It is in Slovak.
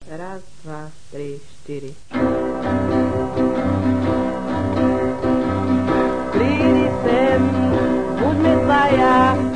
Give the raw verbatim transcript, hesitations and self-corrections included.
Raz, dva, tri, štyri. Prídi sem, buďme dvaja,